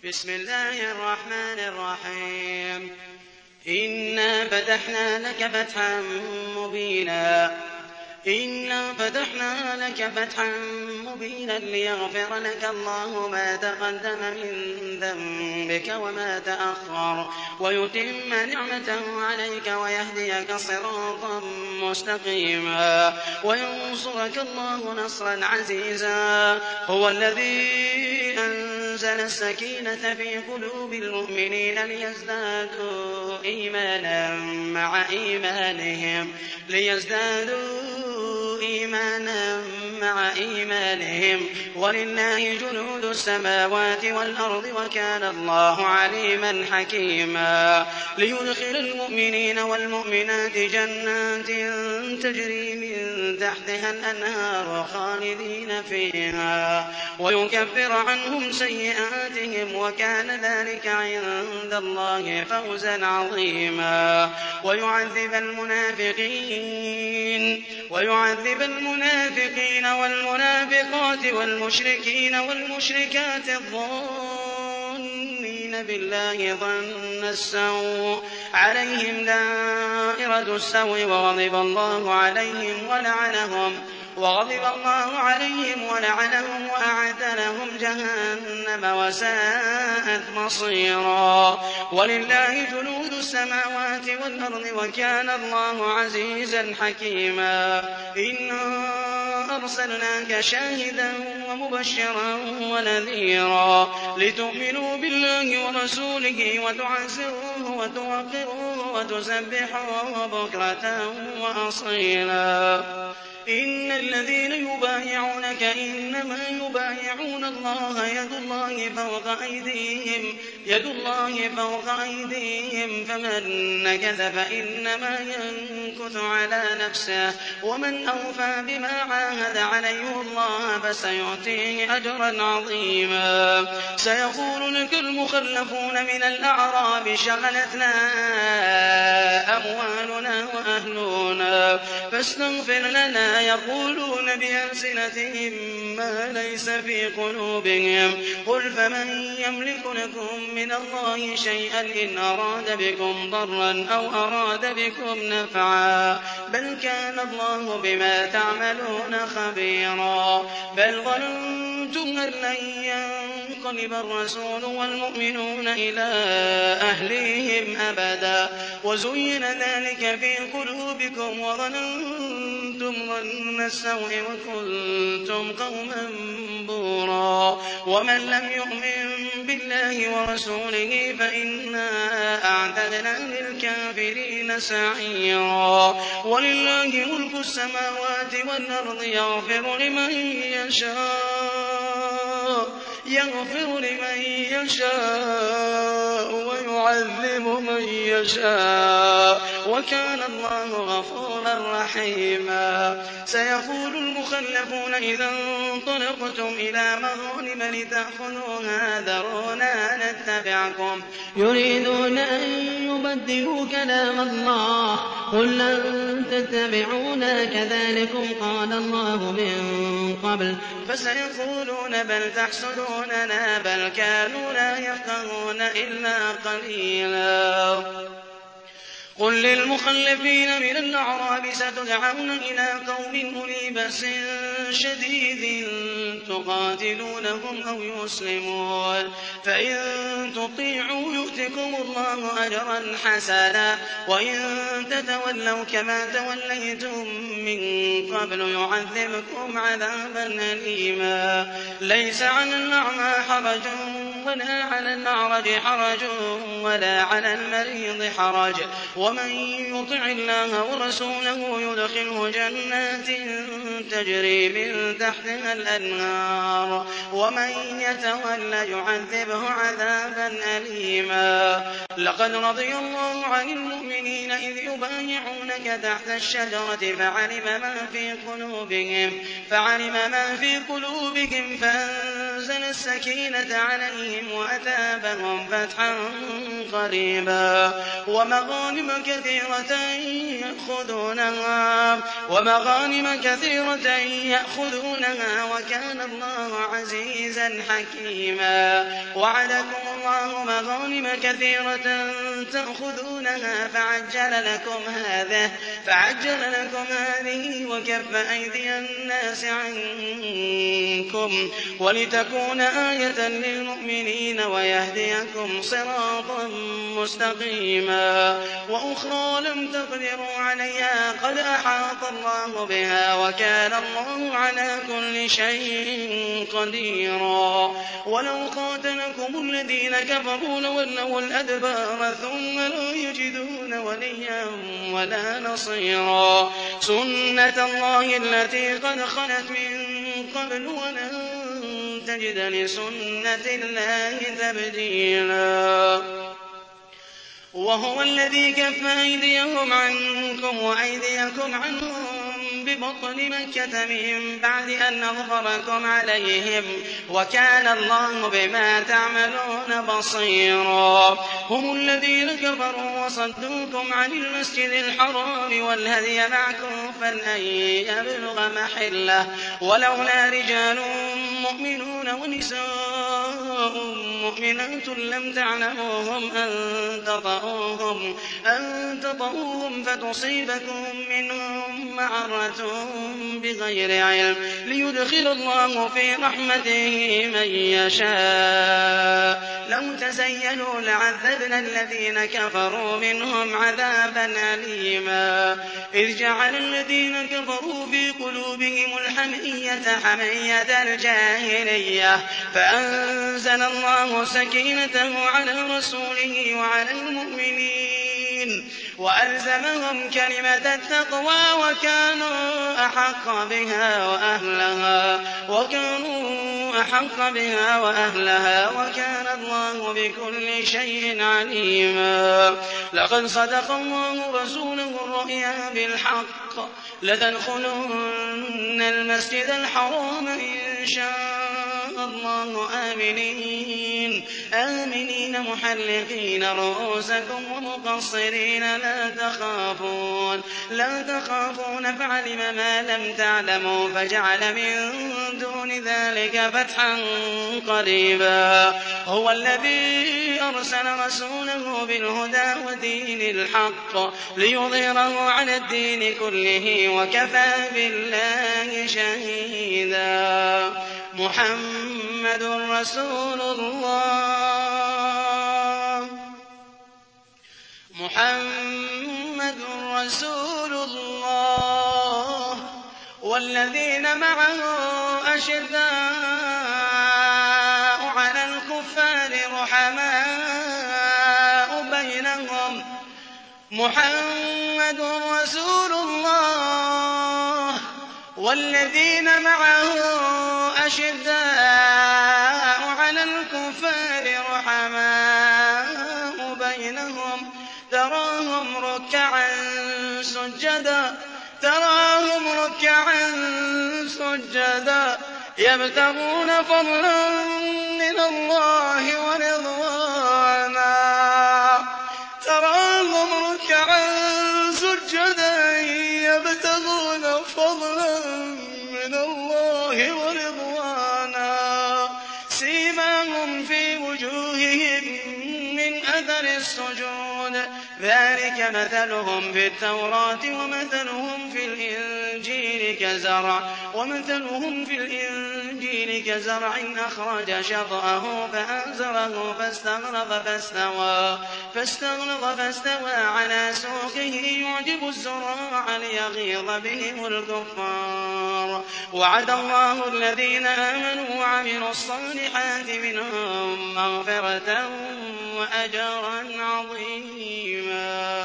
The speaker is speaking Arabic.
بسم الله الرحمن الرحيم. إنا فتحنا لك فتحا مبينا ليغفر لك الله ما تقدم من ذنبك وما تأخر ويتم نعمته عليك ويهديك صراطا مستقيما وينصرك الله نصرا عزيزا. هو الذي أنزل السكينة في قلوب المؤمنين ليزدادوا إيمانا مع إيمانهم ولله جنود السماوات والأرض وكان الله عليما حكيما. ليدخل المؤمنين والمؤمنات جنات تجري من تحتها الأنهار خالدين فيها ويكفر عنهم سيئاتهم وكان ذلك عند الله فوزا عظيما. ويعذب المنافقين والمنافقات والمشركين والمشركات الظانين بالله ظن السوء عليهم دائرة السوء وغضب الله عليهم ولعنهم وأعد لهم جهنم وساءت مصيرا. ولله جنود السماوات والأرض وكان الله عزيزا حكيما. إنا أرسلناك شاهدا ومبشرا ونذيرا لتؤمنوا بالله ورسوله وتعزروه وتوقروه وتسبحوه بكرة وأصيلا. إن الذين يبايعونك إنما يبايعون الله يد الله فوق أيديهم فمن نكث فإنما ينكث على نفسه ومن أوفى بما عاهد عليه الله فسيؤتيه أجرا عظيما. سيقول لك المخلفون من الأعراب شغلتنا أموالنا وأهلنا فاستغفر لنا يقولون بألسنتهم ما ليس في قلوبهم قل فمن يملك لكم من الله شيئا إن أراد بكم ضرا أو أراد بكم نفعا بل كان الله بما تعملون خبيرا. بل ظننتم أن لن ينقلب الرسول والمؤمنون إلى أهليهم أبدا وزين ذلك في قلوبكم وظننتم ظن السوء وكنتم قوما بورا. ومن لم يؤمن بالله ورسوله فإنا أعتدنا للكافرين سعيرا. ولله ملك السماوات والأرض يغفر لمن يشاء ويعذب من يشاء وكان الله غفورا رحيما. سيقول المخلفون إذا انطلقتم إلى مغانم لتأخذوها ذرونا نتبعكم يريدون أن يبدلوا كلام الله قل لن تتبعونا كذلكم قال الله من قبل فسيقولون بل تحسدوننا بل كانوا لا يفقهون إلا قليلا. قل للمخلفين من الأعراب ستدعون إلى قوم أولي بأس شديد تقاتلونهم أو يسلمون فإن تطيعوا يؤتكم الله أجرا حسنا وإن تتولوا كما توليتم من قبل يعذبكم عذابا أليما. ليس على الأعمى حرج ولا على الأعرج حرج ولا على المريض حرج ومن يطع الله ورسوله يدخله جنات تجري من تحتها الأنهار ومن يتولى يعذبه عذابا أليما. لقد رضي الله عن المؤمنين إذ يبايعونك تحت الشجرة فعلم ما في قلوبهم فأنزل السكينة عليهم وأثابهم فتحا قريبا ومغانم كثيرة يأخذونها وكان الله عزيزا حكيما. وعدكم الله مغانم كثيرة تأخذونها فعجل لكم هذه وكف أيدي الناس عنكم ولتكون آية للمؤمنين ويهديكم صراطا مستقيما وأخرى لم تقدروا عليها قد أحاط الله بها وكان الله على كل شيء قديرا ولو قاتلكم الذين كفروا لولوا الأدبار ثم لا يجدون وليا ولا نصيرا سنة الله التي قد خلت من قبل ولن تجد لسنة الله تبديلا وهو الذي كف أيديهم عنكم وأيديكم عنهم ببطن مكة من بعد أن أظفركم عليهم وكان الله بما تعملون بصيرا هم الذين كفروا وصدوكم عن المسجد الحرام والهدي معكوفا أن يبلغ محله ولولا رجال مؤمنون ونساء مؤمنات لم تعلموهم أن تطؤوهم فتصيبكم منهم معرة بغير علم ليدخل الله في رحمته من يشاء لو تزينوا لعذبنا الذين كفروا منهم عذابا أليما إذ جعل الذين كفروا في قلوبهم الحمية حمية الجاهلية فأنزل الله سكينته على رسوله وعلى المؤمنين وألزمهم كلمة التقوى وكانوا أحق بها وأهلها وكان الله بكل شيء عليما لقد صدق الله رسوله الرؤيا بالحق لتدخلن المسجد الحرام إن شاء الله آمنين محلقين رؤوسكم ومقصرين لا تخافون فعلم ما لم تعلموا فجعل من دون ذلك فتحا قريبا هو الذي أرسل رسوله بالهدى ودين الحق ليظهره على الدين كله وكفى بالله شهيدا محمد رسول الله والذين معه أشداء على الكفار رحماء بينهم محمد رسول الله والذين معه أشداء على الكفار رحماء بينهم تراهم ركعا سجدا يبتغون فضلا من الله ورضوانا تراهم ركعا سجدا يبتغون فضلا من الله ورضوانا سيماهم في وجوههم من أثر السجود ذلك مثلهم في التوراة ومثلهم في الإنجيل كزرع أخرج شطأه فآزره فاستغلظ فاستوى على سوقه يعجب الزراع ليغيظ بهم الكفار وعد الله الذين آمنوا وعملوا الصالحات منهم مغفرة وأجرا عظيما